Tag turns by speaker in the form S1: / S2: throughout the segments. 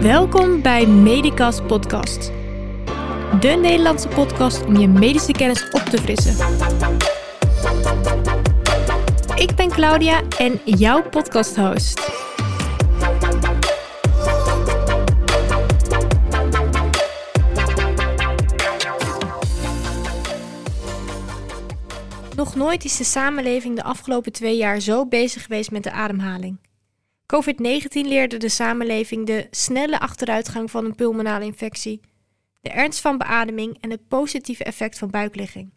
S1: Welkom bij Medicast Podcast. De Nederlandse podcast om je medische kennis op te frissen. Ik ben Claudia en jouw podcasthost. Nog nooit is de samenleving de afgelopen 2 jaar zo bezig geweest met de ademhaling. COVID-19 leerde de samenleving de snelle achteruitgang van een pulmonale infectie, de ernst van beademing en het positieve effect van buikligging.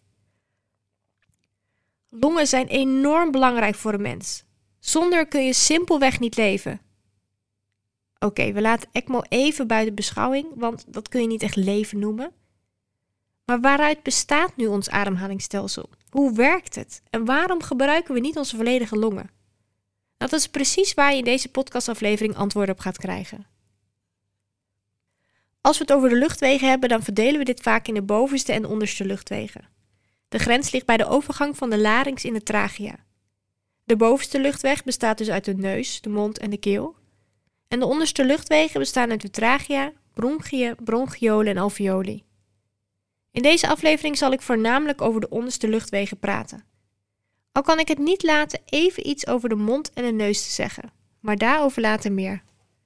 S1: Longen zijn enorm belangrijk voor een mens. Zonder kun je simpelweg niet leven. Oké, we laten ECMO even buiten beschouwing, want dat kun je niet echt leven noemen. Maar waaruit bestaat nu ons ademhalingsstelsel? Hoe werkt het? En waarom gebruiken we niet onze volledige longen? Dat is precies waar je in deze podcastaflevering antwoorden op gaat krijgen. Als we het over de luchtwegen hebben, dan verdelen we dit vaak in de bovenste en onderste luchtwegen. De grens ligt bij de overgang van de larynx in de trachea. De bovenste luchtweg bestaat dus uit de neus, de mond en de keel. En de onderste luchtwegen bestaan uit de trachea, bronchiën, bronchiolen en alveoli. In deze aflevering zal ik voornamelijk over de onderste luchtwegen praten. Al kan ik het niet laten even iets over de mond en de neus te zeggen, maar daarover later meer.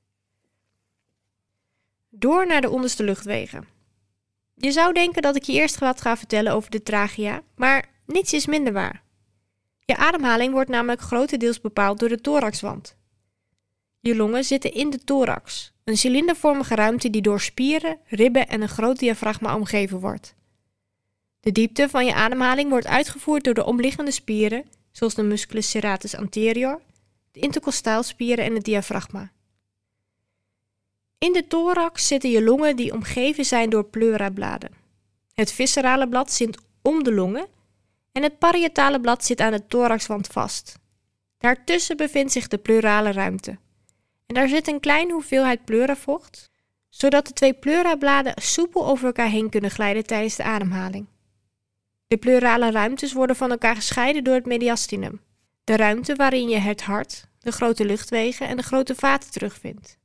S1: Door naar de onderste luchtwegen. Je zou denken dat ik je eerst wat ga vertellen over de trachea, maar niets is minder waar. Je ademhaling wordt namelijk grotendeels bepaald door de thoraxwand. Je longen zitten in de thorax, een cilindervormige ruimte die door spieren, ribben en een groot diafragma omgeven wordt. De diepte van je ademhaling wordt uitgevoerd door de omliggende spieren, zoals de musculus serratus anterior, de intercostaalspieren en het diafragma. In de thorax zitten je longen die omgeven zijn door pleurabladen. Het viscerale blad zit om de longen en het parietale blad zit aan de thoraxwand vast. Daartussen bevindt zich de pleurale ruimte. En daar zit een kleine hoeveelheid pleuravocht, zodat de 2 pleurabladen soepel over elkaar heen kunnen glijden tijdens de ademhaling. De pleurale ruimtes worden van elkaar gescheiden door het mediastinum, de ruimte waarin je het hart, de grote luchtwegen en de grote vaten terugvindt.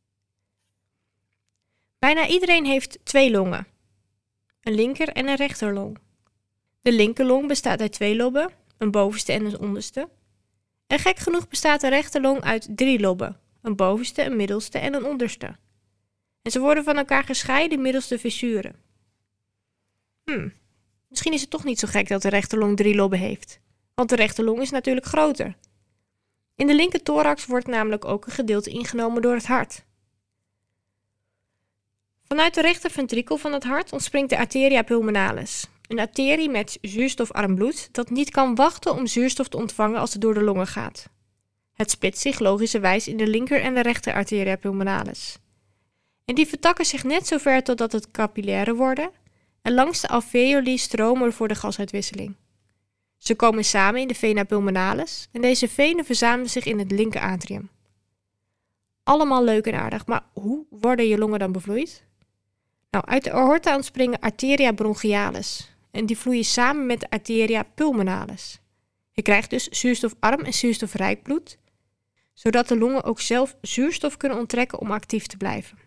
S1: Bijna iedereen heeft 2 longen, een linker en een rechterlong. De linkerlong bestaat uit 2 lobben, een bovenste en een onderste. En gek genoeg bestaat de rechterlong uit 3 lobben, een bovenste, een middelste en een onderste. En ze worden van elkaar gescheiden middels de fissuren. Misschien is het toch niet zo gek dat de rechterlong 3 lobben heeft, want de rechterlong is natuurlijk groter. In de linker thorax wordt namelijk ook een gedeelte ingenomen door het hart. Vanuit de rechterventrikel van het hart ontspringt de arteria pulmonalis, een arterie met zuurstofarm bloed dat niet kan wachten om zuurstof te ontvangen als het door de longen gaat. Het splitst zich logischerwijs in de linker en de rechter arteria pulmonalis. En die vertakken zich net zo ver totdat het capillaire worden en langs de alveoli stromen voor de gasuitwisseling. Ze komen samen in de vena pulmonalis en deze venen verzamelen zich in het linker atrium. Allemaal leuk en aardig, maar hoe worden je longen dan bevloeid? Nou, uit de aorta ontspringen arteria bronchialis en die vloeien samen met de arteria pulmonalis. Je krijgt dus zuurstofarm en zuurstofrijk bloed, zodat de longen ook zelf zuurstof kunnen onttrekken om actief te blijven.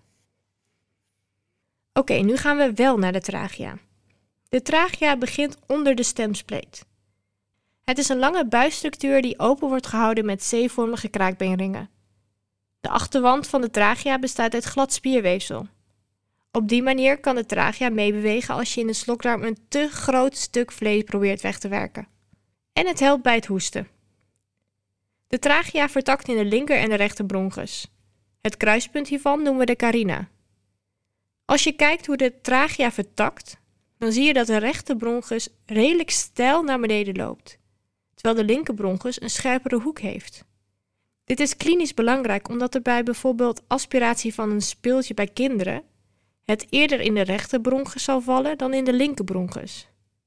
S1: Oké, nu gaan we wel naar de trachea. De trachea begint onder de stemspleet. Het is een lange buisstructuur die open wordt gehouden met C-vormige kraakbeenringen. De achterwand van de trachea bestaat uit glad spierweefsel. Op die manier kan de trachea meebewegen als je in de slokdarm een te groot stuk vlees probeert weg te werken. En het helpt bij het hoesten. De trachea vertakt in de linker en de rechter bronchus. Het kruispunt hiervan noemen we de carina. Als je kijkt hoe de trachea vertakt, dan zie je dat de rechter bronchus redelijk steil naar beneden loopt, terwijl de linker bronchus een scherpere hoek heeft. Dit is klinisch belangrijk omdat er bij bijvoorbeeld aspiratie van een speeltje bij kinderen het eerder in de rechter bronchus zal vallen dan in de linker bronchus.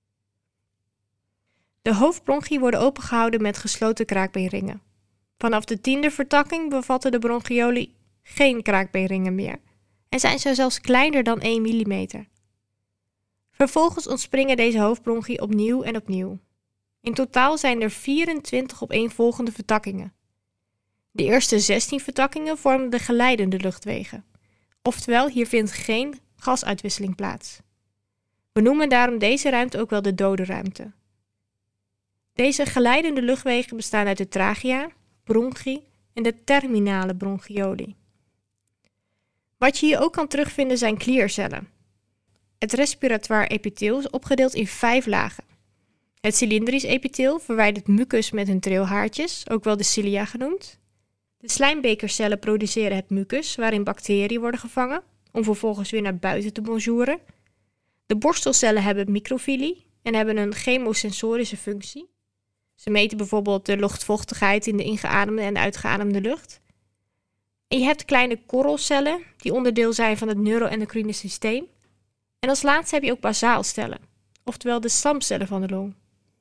S1: De hoofdbronchie worden opengehouden met gesloten kraakbeenringen. Vanaf de 10e vertakking bevatten de bronchioli geen kraakbeenringen meer en zijn ze zelfs kleiner dan 1 mm. Vervolgens ontspringen deze hoofdbronchie opnieuw en opnieuw. In totaal zijn er 24 opeenvolgende vertakkingen. De eerste 16 vertakkingen vormen de geleidende luchtwegen. Oftewel, hier vindt geen gasuitwisseling plaats. We noemen daarom deze ruimte ook wel de dode ruimte. Deze geleidende luchtwegen bestaan uit de trachea, bronchi en de terminale bronchioli. Wat je hier ook kan terugvinden zijn kliercellen. Het respiratoire epitheel is opgedeeld in 5 lagen. Het cylindrisch epitheel verwijdert mucus met hun trilhaartjes, ook wel de cilia genoemd. De slijmbekercellen produceren het mucus, waarin bacteriën worden gevangen, om vervolgens weer naar buiten te bonjouren. De borstelcellen hebben microvilli en hebben een chemosensorische functie. Ze meten bijvoorbeeld de luchtvochtigheid in de ingeademde en uitgeademde lucht. En je hebt kleine korrelcellen, die onderdeel zijn van het neuroendocrine systeem. En als laatste heb je ook basaalcellen, oftewel de stamcellen van de long.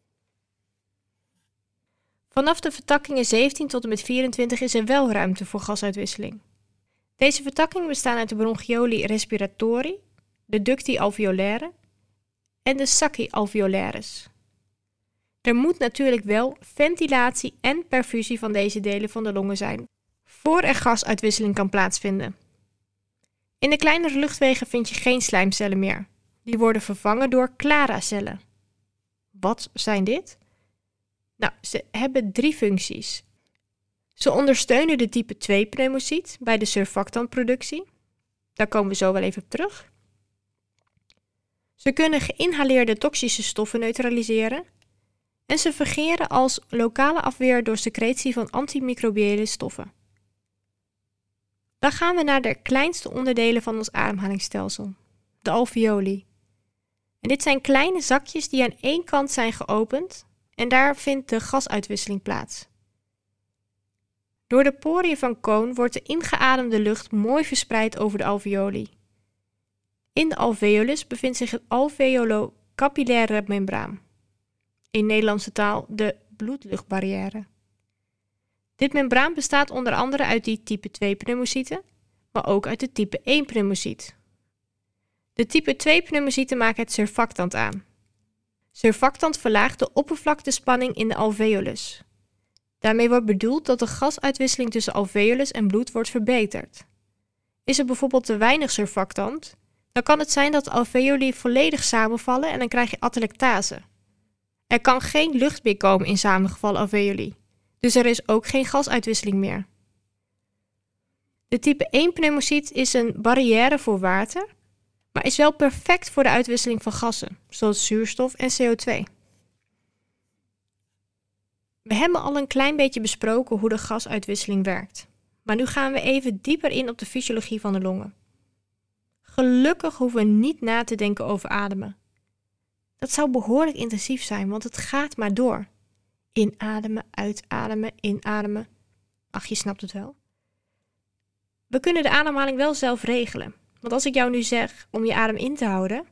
S1: Vanaf de vertakkingen 17 tot en met 24 is er wel ruimte voor gasuitwisseling. Deze vertakkingen bestaan uit de bronchioli respiratori, de ducti alveolaire en de sacci alveolaris. Er moet natuurlijk wel ventilatie en perfusie van deze delen van de longen zijn, voor er gasuitwisseling kan plaatsvinden. In de kleinere luchtwegen vind je geen slijmcellen meer. Die worden vervangen door Clara-cellen. Wat zijn dit? Nou, ze hebben 3 functies. Ze ondersteunen de type 2 pneumocyt bij de surfactantproductie. Daar komen we zo wel even op terug. Ze kunnen geïnhaleerde toxische stoffen neutraliseren. En ze fungeren als lokale afweer door secretie van antimicrobiële stoffen. Dan gaan we naar de kleinste onderdelen van ons ademhalingsstelsel, de alveoli. En dit zijn kleine zakjes die aan één kant zijn geopend en daar vindt de gasuitwisseling plaats. Door de poriën van Kohn wordt de ingeademde lucht mooi verspreid over de alveoli. In de alveolus bevindt zich het alveolo-capillaire membraan. In Nederlandse taal de bloedluchtbarrière. Dit membraan bestaat onder andere uit die type 2 pneumocyten, maar ook uit de type 1 pneumocyt. De type 2 pneumocyten maken het surfactant aan. Surfactant verlaagt de oppervlaktespanning in de alveolus. Daarmee wordt bedoeld dat de gasuitwisseling tussen alveolus en bloed wordt verbeterd. Is er bijvoorbeeld te weinig surfactant, dan kan het zijn dat de alveoli volledig samenvallen en dan krijg je atelectase. Er kan geen lucht meer komen in samengevallen alveoli, dus er is ook geen gasuitwisseling meer. De type 1 pneumocyt is een barrière voor water, maar is wel perfect voor de uitwisseling van gassen, zoals zuurstof en CO2. We hebben al een klein beetje besproken hoe de gasuitwisseling werkt, maar nu gaan we even dieper in op de fysiologie van de longen. Gelukkig hoeven we niet na te denken over ademen. Dat zou behoorlijk intensief zijn, want het gaat maar door. Inademen, uitademen, inademen. Ach, je snapt het wel. We kunnen de ademhaling wel zelf regelen. Want als ik jou nu zeg om je adem in te houden,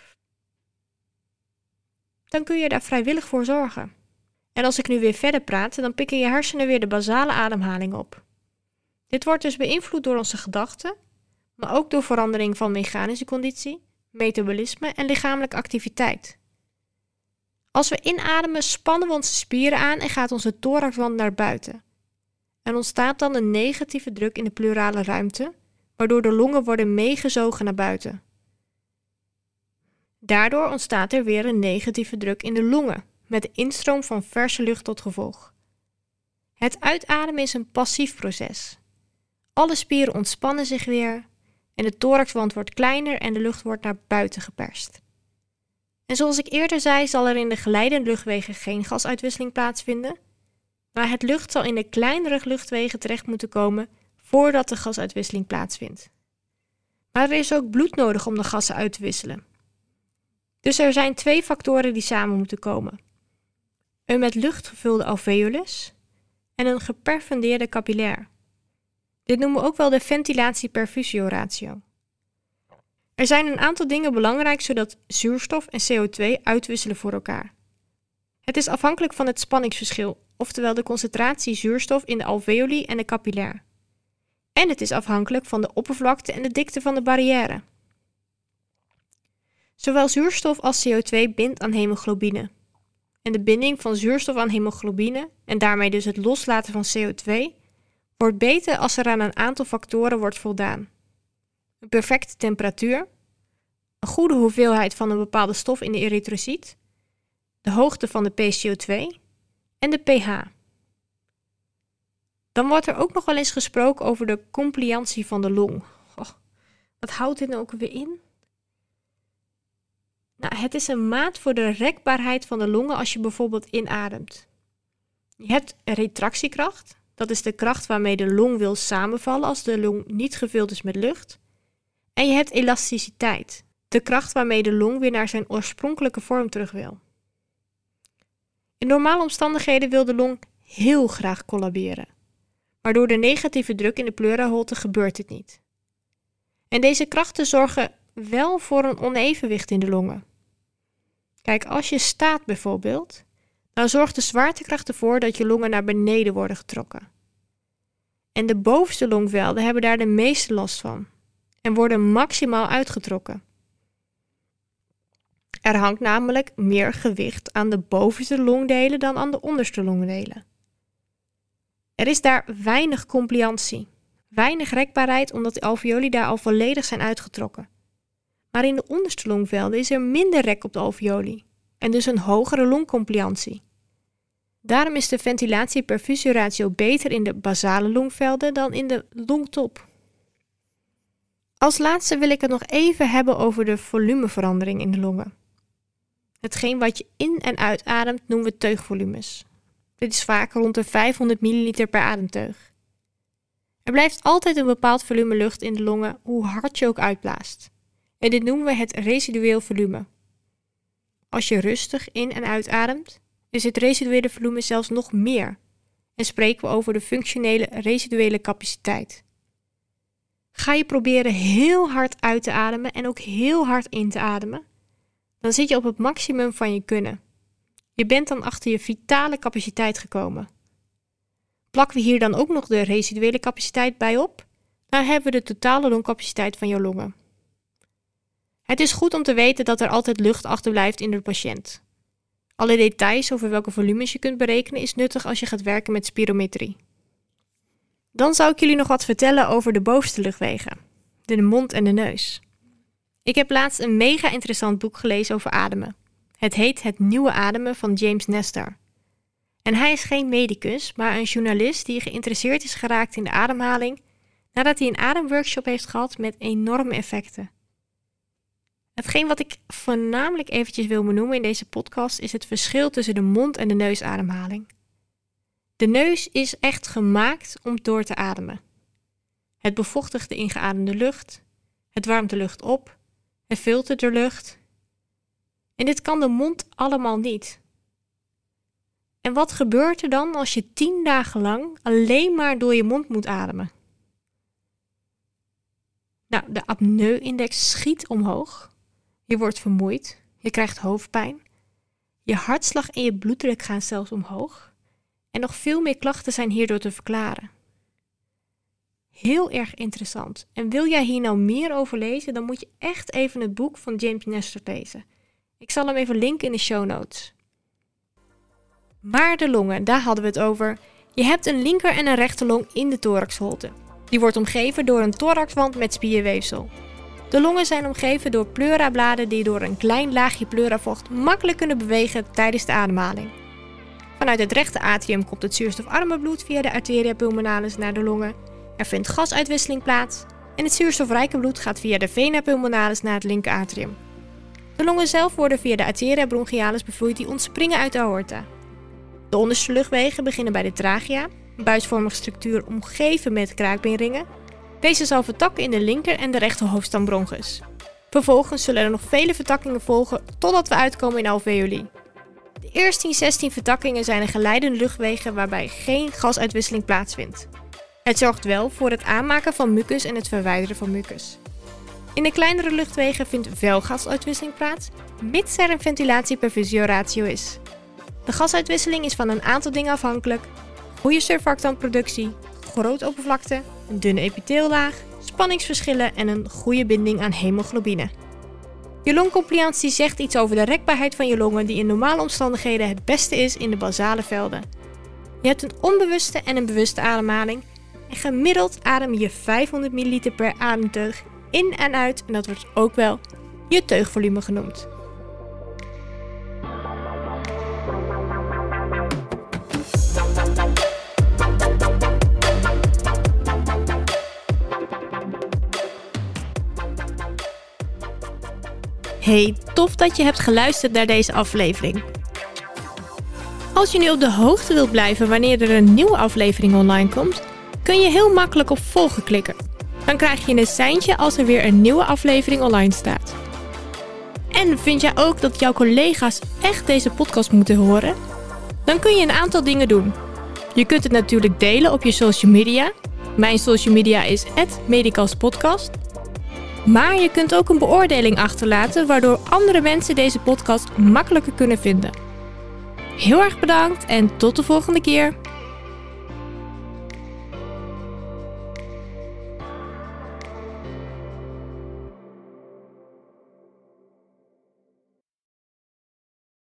S1: dan kun je daar vrijwillig voor zorgen. En als ik nu weer verder praat, dan pikken je hersenen weer de basale ademhaling op. Dit wordt dus beïnvloed door onze gedachten, maar ook door verandering van mechanische conditie, metabolisme en lichamelijke activiteit. Als we inademen, spannen we onze spieren aan en gaat onze thoraxwand naar buiten. Er ontstaat dan een negatieve druk in de pleurale ruimte, waardoor de longen worden meegezogen naar buiten. Daardoor ontstaat er weer een negatieve druk in de longen, met de instroom van verse lucht tot gevolg. Het uitademen is een passief proces. Alle spieren ontspannen zich weer en de thoraxwand wordt kleiner en de lucht wordt naar buiten geperst. En zoals ik eerder zei, zal er in de geleidende luchtwegen geen gasuitwisseling plaatsvinden, maar het lucht zal in de kleinere luchtwegen terecht moeten komen voordat de gasuitwisseling plaatsvindt. Maar er is ook bloed nodig om de gassen uit te wisselen. Dus er zijn 2 factoren die samen moeten komen. Een met lucht gevulde alveolus en een geperfundeerde capillair. Dit noemen we ook wel de ventilatie-perfusio-ratio. Er zijn een aantal dingen belangrijk zodat zuurstof en CO2 uitwisselen voor elkaar. Het is afhankelijk van het spanningsverschil, oftewel de concentratie zuurstof in de alveoli en de capillair. En het is afhankelijk van de oppervlakte en de dikte van de barrière. Zowel zuurstof als CO2 bindt aan hemoglobine. En de binding van zuurstof aan hemoglobine, en daarmee dus het loslaten van CO2, wordt beter als er aan een aantal factoren wordt voldaan. een perfecte temperatuur, een goede hoeveelheid van een bepaalde stof in de erythrocyt, de hoogte van de pCO2 en de pH. Dan wordt er ook nog wel eens gesproken over de compliantie van de long. Wat houdt dit nou ook weer in? Nou, het is een maat voor de rekbaarheid van de longen als je bijvoorbeeld inademt. Je hebt retractiekracht, dat is de kracht waarmee de long wil samenvallen als de long niet gevuld is met lucht. En je hebt elasticiteit, de kracht waarmee de long weer naar zijn oorspronkelijke vorm terug wil. In normale omstandigheden wil de long heel graag collaberen, maar door de negatieve druk in de pleuraholte gebeurt dit niet. En deze krachten zorgen wel voor een onevenwicht in de longen. Kijk, als je staat bijvoorbeeld, dan zorgt de zwaartekracht ervoor dat je longen naar beneden worden getrokken. En de bovenste longvelden hebben daar de meeste last van en worden maximaal uitgetrokken. Er hangt namelijk meer gewicht aan de bovenste longdelen dan aan de onderste longdelen. Er is daar weinig compliantie, weinig rekbaarheid omdat de alveoli daar al volledig zijn uitgetrokken. Maar in de onderste longvelden is er minder rek op de alveoli en dus een hogere longcompliantie. Daarom is de ventilatie-perfusieratio beter in de basale longvelden dan in de longtop. Als laatste wil ik het nog even hebben over de volumeverandering in de longen. Hetgeen wat je in- en uitademt noemen we teugvolumes. Dit is vaak rond de 500 ml per ademteug. Er blijft altijd een bepaald volume lucht in de longen, hoe hard je ook uitblaast. En dit noemen we het residueel volume. Als je rustig in- en uitademt, is het residuele volume zelfs nog meer en spreken we over de functionele residuele capaciteit. Ga je proberen heel hard uit te ademen en ook heel hard in te ademen, dan zit je op het maximum van je kunnen. Je bent dan achter je vitale capaciteit gekomen. Plakken we hier dan ook nog de residuele capaciteit bij op, dan hebben we de totale longcapaciteit van je longen. Het is goed om te weten dat er altijd lucht achterblijft in de patiënt. Alle details over welke volumes je kunt berekenen is nuttig als je gaat werken met spirometrie. Dan zou ik jullie nog wat vertellen over de bovenste luchtwegen, de mond en de neus. Ik heb laatst een mega interessant boek gelezen over ademen. Het heet Het Nieuwe Ademen van James Nestor. En hij is geen medicus, maar een journalist die geïnteresseerd is geraakt in de ademhaling nadat hij een ademworkshop heeft gehad met enorme effecten. Hetgeen wat ik voornamelijk eventjes wil benoemen in deze podcast is het verschil tussen de mond- en de neusademhaling. De neus is echt gemaakt om door te ademen. Het bevochtigt de ingeademde lucht, het warmt de lucht op, het filtert de lucht. En dit kan de mond allemaal niet. En wat gebeurt er dan als je 10 dagen lang alleen maar door je mond moet ademen? Nou, de apneu-index schiet omhoog. Je wordt vermoeid, je krijgt hoofdpijn, je hartslag en je bloeddruk gaan zelfs omhoog en nog veel meer klachten zijn hierdoor te verklaren. Heel erg interessant. En wil jij hier nou meer over lezen, dan moet je echt even het boek van James Nestor lezen. Ik zal hem even linken in de show notes. Maar de longen, daar hadden we het over. Je hebt een linker en een rechterlong in de thoraxholte. Die wordt omgeven door een thoraxwand met spierweefsel. De longen zijn omgeven door pleurabladen die door een klein laagje pleuravocht makkelijk kunnen bewegen tijdens de ademhaling. Vanuit het rechte atrium komt het zuurstofarme bloed via de arteria pulmonalis naar de longen. Er vindt gasuitwisseling plaats en het zuurstofrijke bloed gaat via de vena pulmonalis naar het linker atrium. De longen zelf worden via de arteria bronchialis bevloeid die ontspringen uit de aorta. De onderste luchtwegen beginnen bij de trachea, een buisvormige structuur omgeven met kraakbeenringen. Deze zal vertakken in de linker en de rechter hoofdstammbronchus. Vervolgens zullen er nog vele vertakkingen volgen totdat we uitkomen in alveoli. De eerste 16 vertakkingen zijn de geleidende luchtwegen waarbij geen gasuitwisseling plaatsvindt. Het zorgt wel voor het aanmaken van mucus en het verwijderen van mucus. In de kleinere luchtwegen vindt wel gasuitwisseling plaats, mits er een ventilatie-perfusieratio is. De gasuitwisseling is van een aantal dingen afhankelijk: goede surfactantproductie, grote oppervlakte, een dunne epithiellaag, spanningsverschillen en een goede binding aan hemoglobine. Je longcompliantie zegt iets over de rekbaarheid van je longen die in normale omstandigheden het beste is in de basale velden. Je hebt een onbewuste en een bewuste ademhaling en gemiddeld adem je 500 ml per ademteug in en uit en dat wordt ook wel je teugvolume genoemd. Hey, tof dat je hebt geluisterd naar deze aflevering. Als je nu op de hoogte wilt blijven wanneer er een nieuwe aflevering online komt, kun je heel makkelijk op volgen klikken. Dan krijg je een seintje als er weer een nieuwe aflevering online staat. En vind jij ook dat jouw collega's echt deze podcast moeten horen? Dan kun je een aantal dingen doen. Je kunt het natuurlijk delen op je social media. Mijn social media is @medicalspodcast. Maar je kunt ook een beoordeling achterlaten, waardoor andere mensen deze podcast makkelijker kunnen vinden. Heel erg bedankt en tot de volgende keer.